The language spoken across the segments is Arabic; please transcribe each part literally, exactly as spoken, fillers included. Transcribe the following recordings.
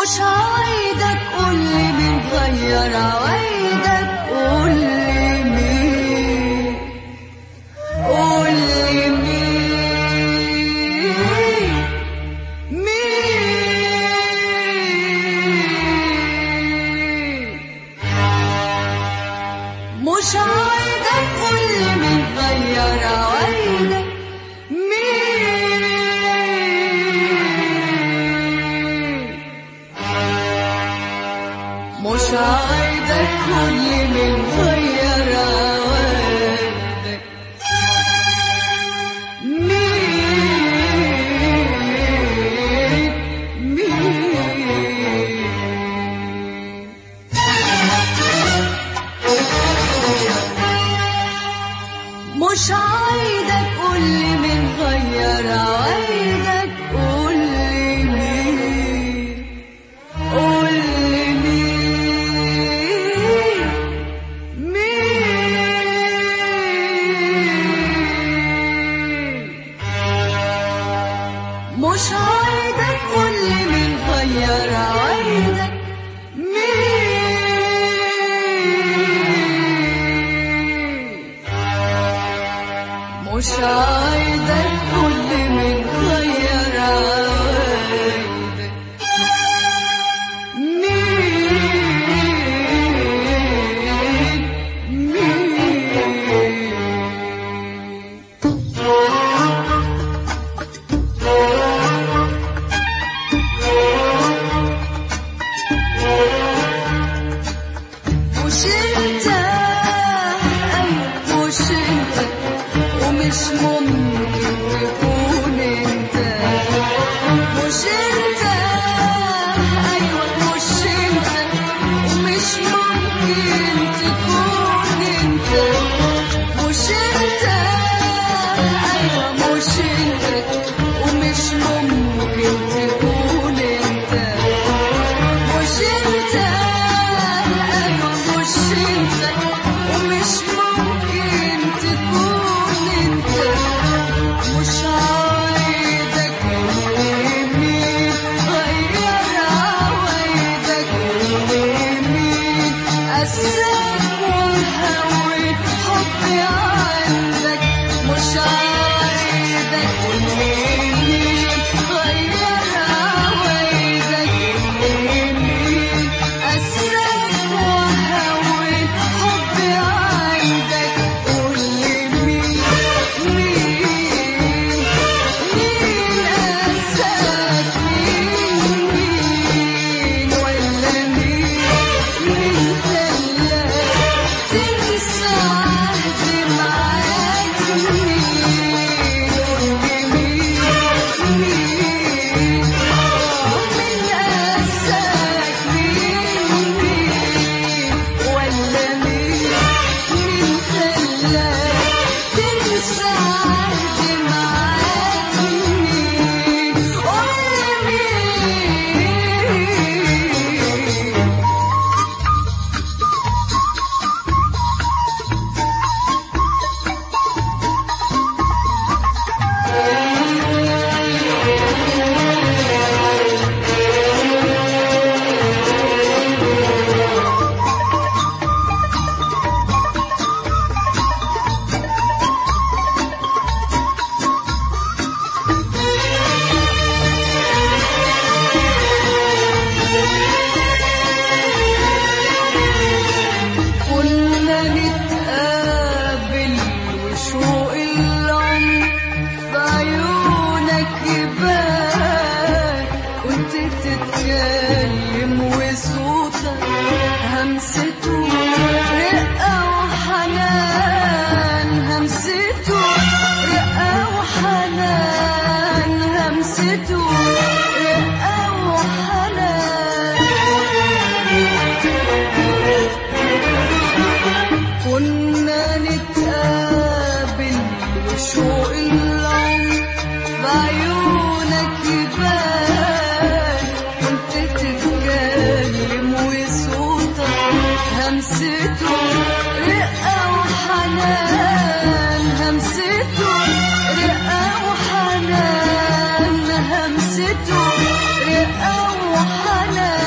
مش عايدك قولي مين غير عوايدك، قولي مين، قولي مين، مين. مش عايدك قولي مين غير عوايدك، مش عايدك كل من غير عوايدك، مين، مين. مش عايدك كل من غير عوايدك، قولي مين، قولي مين، مش عايدك كل من غير عوايدك، مين. مش عايدك كل من غير عوايدك، مين، مين. مش انت، ايوه مش انت، ومش ممكن تكون انت. مش انت، ايوه مش انت، ومش ممكن تكون انت. مش انت، ايوه مش انت، ومش ممكن تكون انت. مش انت، مش انت، ومش ممكن تكون انت. مش عايدك مين غير عوايدك، مين أسرك وهويت حبي عندك. مش عايدك مين غير عوايدك، مين أسرك وهويت حبي عندك. قولي مين، مين، مين أساك، مين، مين ولا مين، مين خلاك تنسى عهدي معاك، مين. قولي مين، مين، مين أساك، مين، مين ولا مين، مين خلاك تنسى عهدي معاك، مين. قولي مين. كنا نتقابل وشوق العمر في عيونك يبان. كنت تتكلم وصوتك همسته رقة وحنان، همسته رقة وحنان، همسته رقة وحنان. كنا نتقابل وشوق العمر بعيونك يبان. كنت تتكلم وصوتك همسته رقة وحنان، همسته رقة وحنان، همسته رقة وحنان.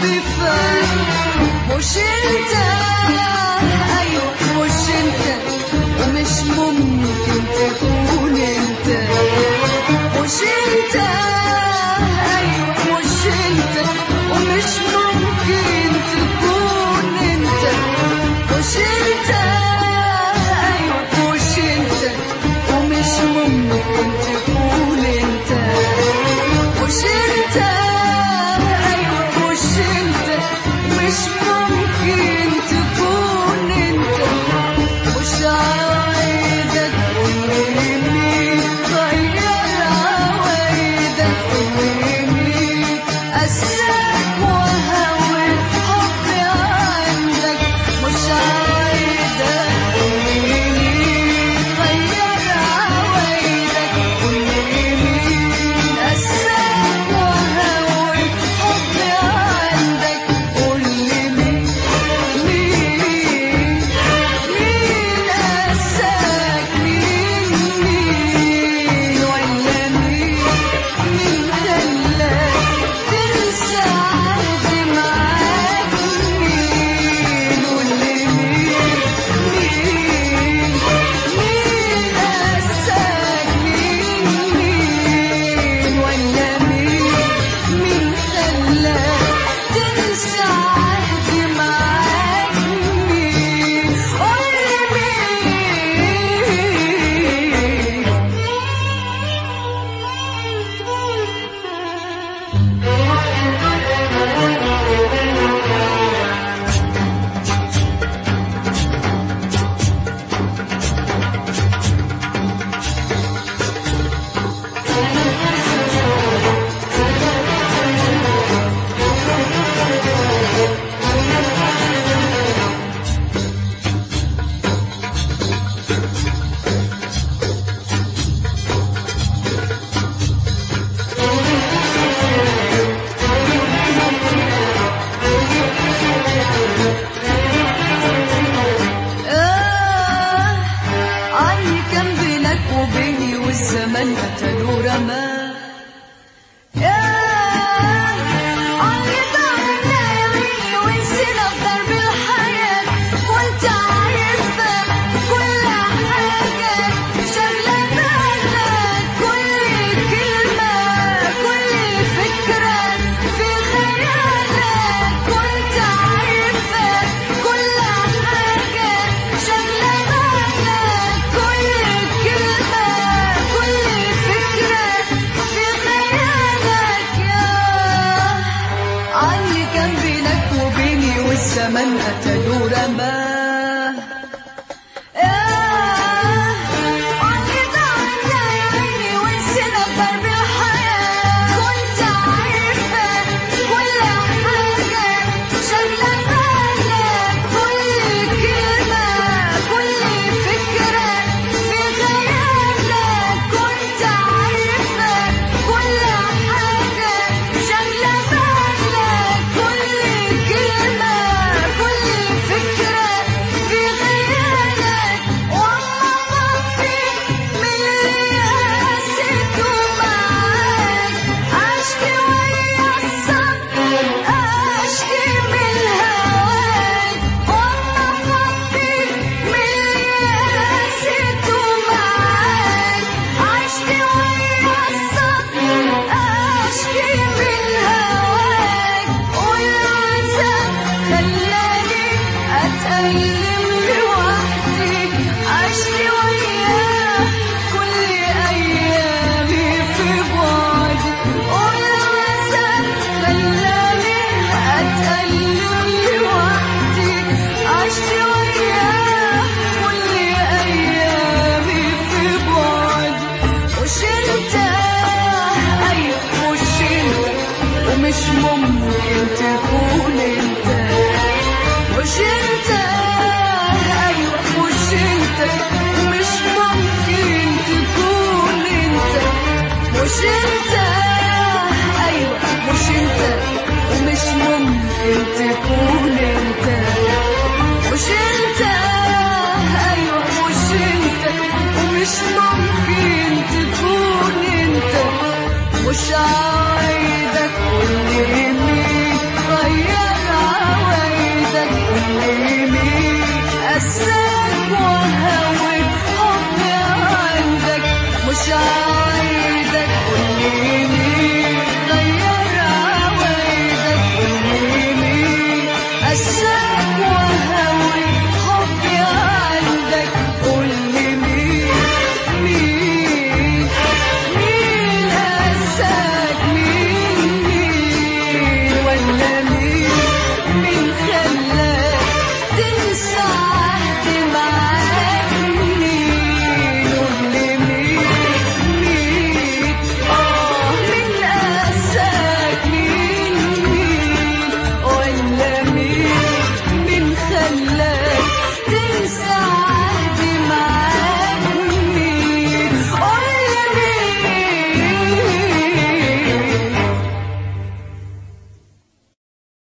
بفات مش انت، ايوه مش انت، ومش ممكن تكون انت. مش انت، ايوه مش انت، ومش ممكن تكون انت. مش انت، ايوه مش انت، ومش ممكن تكون انت. مش انت، ايوه مش انت، مش ممكن تكون انت. مش عايزك قولي مين غير عوايدك، قولي مين قساك وهوى حبي عندك. مش عايزك قولي مين غير عوايدك، قولي مين قساك وهوى حبي عندك. قولي مين مين مين قساك، مين مين ولا مين مين خلاك تنسى عهدي معاك. مين قولي مين مين مين قساك، مين مين ولا مين مين خلاك تنسى عهدي معاك. مين قولي آه عني كان بينك وبيني والزمن قتلوا رماه. ياه عني ضاعنا يا عيني ونسينا في درب الحياة. وانت عارفة كل حاجة شغلة بالك، كل كلمة كل فكرة في خيالك. وانت عارفة كل حاجة شغلة بالك، كل كلمة كل فكرة في خيالك. ياه عني كان بينك وبيني والزمن قتلوا رماه. ياه عني ضاعنا يا عيني ونسينا في درب الحياة. كنت عارفة كل حاجة شغلة بالك، كل كلمة كل فكرة في خيالك. كنت عارفة كل حاجة شغلة بالك، كل كلمة كل فكرة في خيالك. والله غفي من اللي قاسيته معاك، أشكي ويا الصبر أشكي من هواك. والله غفي من اللي قاسيته معاك، أشكي ويا الصبر أشكي من هواك. والعذاب خلاني أتألم لوحدي، أشكي وياه كل أيامي في بعدي. والعذاب خلاني أتألم لوحدي، أشكي وياه كل أيامي في بعدي. مش انت، ايوه مش انت، ومش ممكن تكون انت. مش انت، ايوه مش انت، ومش ممكن تكون انت. مش انت،